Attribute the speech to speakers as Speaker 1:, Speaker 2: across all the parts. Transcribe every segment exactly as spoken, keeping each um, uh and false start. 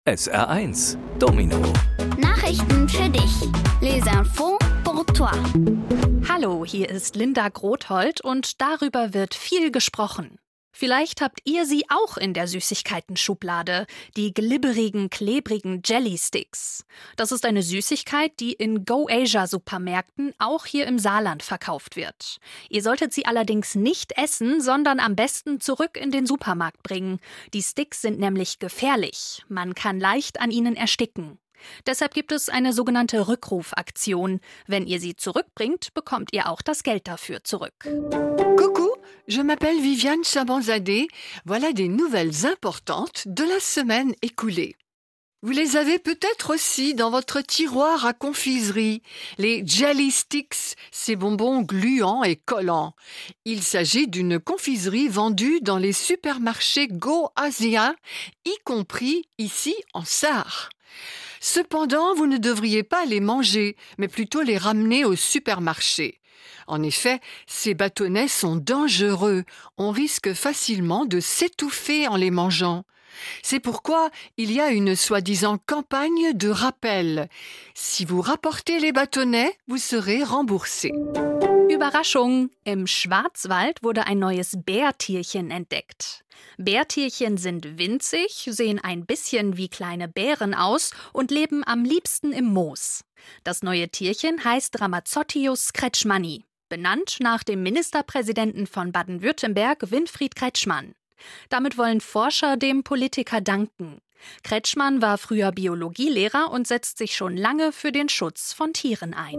Speaker 1: S R eins Domino.
Speaker 2: Nachrichten für dich. Les infos pour toi.
Speaker 3: Hallo, hier ist Linda Grothold und darüber wird viel gesprochen. Vielleicht habt ihr sie auch in der Süßigkeiten-Schublade, die glibberigen, klebrigen Jelly-Sticks. Das ist eine Süßigkeit, die in Go-Asia-Supermärkten auch hier im Saarland verkauft wird. Ihr solltet sie allerdings nicht essen, sondern am besten zurück in den Supermarkt bringen. Die Sticks sind nämlich gefährlich. Man kann leicht an ihnen ersticken. Deshalb gibt es eine sogenannte Rückrufaktion. Wenn ihr sie zurückbringt, bekommt ihr auch das Geld dafür zurück.
Speaker 4: Coucou, je m'appelle Viviane Chabanzadeh. Voilà des nouvelles importantes de la semaine écoulée. Vous les avez peut-être aussi dans votre tiroir à confiserie, les Jelly Sticks, ces bonbons gluants et collants. Il s'agit d'une confiserie vendue dans les supermarchés Go-Asia, y compris ici en Sarre. Cependant, vous ne devriez pas les manger, mais plutôt les ramener au supermarché. En effet, ces bâtonnets sont dangereux. On risque facilement de s'étouffer en les mangeant. C'est pourquoi il y a une soi-disant campagne de rappel. Si vous rapportez les bâtonnets, vous serez remboursé.
Speaker 3: Überraschung! Im Schwarzwald wurde ein neues Bärtierchen entdeckt. Bärtierchen sind winzig, sehen ein bisschen wie kleine Bären aus und leben am liebsten im Moos. Das neue Tierchen heißt Ramazottius kretschmanni, benannt nach dem Ministerpräsidenten von Baden-Württemberg, Winfried Kretschmann. Damit wollen Forscher dem Politiker danken. Kretschmann war früher Biologielehrer und setzt sich schon lange für den Schutz von Tieren ein.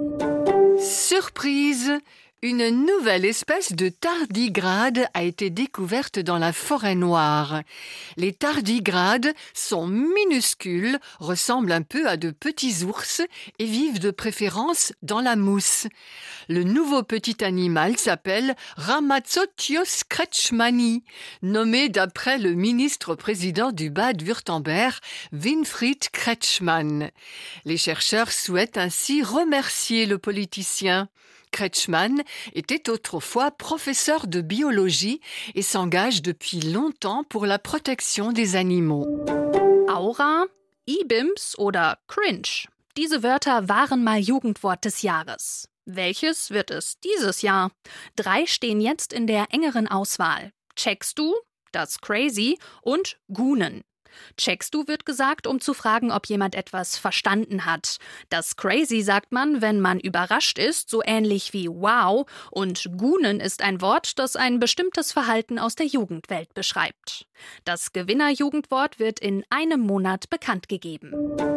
Speaker 4: Surprise! Une nouvelle espèce de tardigrade a été découverte dans la forêt noire. Les tardigrades sont minuscules, ressemblent un peu à de petits ours et vivent de préférence dans la mousse. Le nouveau petit animal s'appelle Ramazottius kretschmanni, nommé d'après le ministre-président du Bade-Württemberg, Winfried Kretschmann. Les chercheurs souhaitent ainsi remercier le politicien. Kretschmann était autrefois professeur de biologie et s'engage depuis longtemps pour la protection des animaux.
Speaker 3: Aura, I-Bims oder Cringe. Diese Wörter waren mal Jugendwort des Jahres. Welches wird es dieses Jahr? Drei stehen jetzt in der engeren Auswahl. Checkst du, das Crazy und Gunen. Checkst du wird gesagt, um zu fragen, ob jemand etwas verstanden hat. Das Crazy sagt man, wenn man überrascht ist, so ähnlich wie wow. Und Gunen ist ein Wort, das ein bestimmtes Verhalten aus der Jugendwelt beschreibt. Das Gewinnerjugendwort wird in einem Monat bekannt gegeben.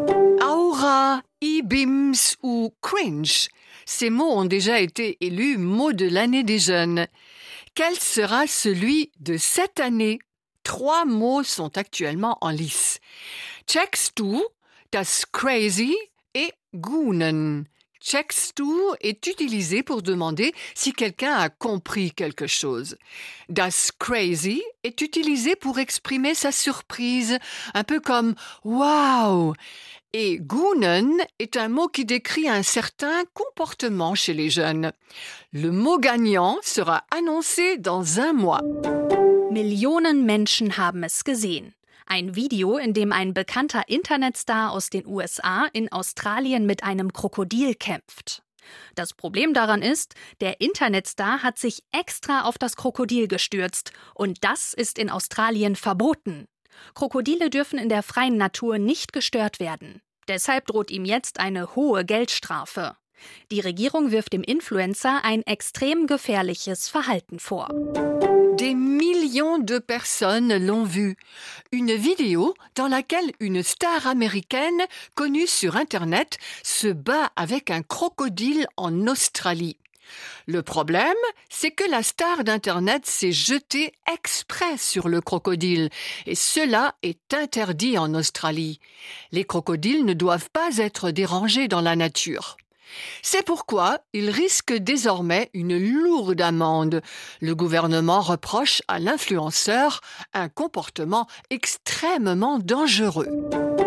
Speaker 4: Aura, I-Bims ou Cringe. Ces mots ont déjà été élus mots de l'année des jeunes. Quel sera celui de cette année? Trois mots sont actuellement en lice. Checkst du, das Crazy et Gunen. Checkst du est utilisé pour demander si quelqu'un a compris quelque chose. Das Crazy est utilisé pour exprimer sa surprise, un peu comme « Wow !» Et Gunen est un mot qui décrit un certain comportement chez les jeunes. Le mot gagnant sera annoncé dans un mois.
Speaker 3: Millionen Menschen haben es gesehen. Ein Video, in dem ein bekannter Internetstar aus den U S A in Australien mit einem Krokodil kämpft. Das Problem daran ist, der Internetstar hat sich extra auf das Krokodil gestürzt und das ist in Australien verboten. Krokodile dürfen in der freien Natur nicht gestört werden. Deshalb droht ihm jetzt eine hohe Geldstrafe. Die Regierung wirft dem Influencer ein extrem gefährliches Verhalten vor.
Speaker 4: Des millions de personnes l'ont vu. Une vidéo dans laquelle une star américaine connue sur Internet se bat avec un crocodile en Australie. Le problème, c'est que la star d'Internet s'est jetée exprès sur le crocodile et cela est interdit en Australie. Les crocodiles ne doivent pas être dérangés dans la nature. C'est pourquoi il risque désormais une lourde amende. Le gouvernement reproche à l'influenceur un comportement extrêmement dangereux.